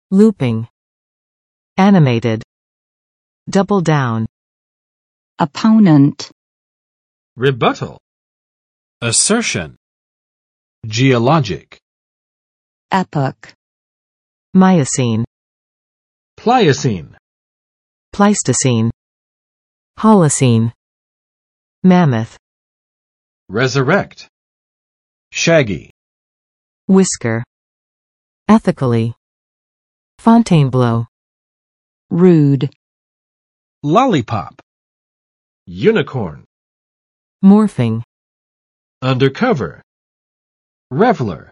looping, animated, double down, opponent, rebuttal, assertion, geologic, epoch, Miocene, Pliocene, Pleistocene, Holocene, mammoth, resurrect, shaggy, whisker, ethically, Fontainebleau, rude, lollipop, unicorn, morphing, undercover, reveler,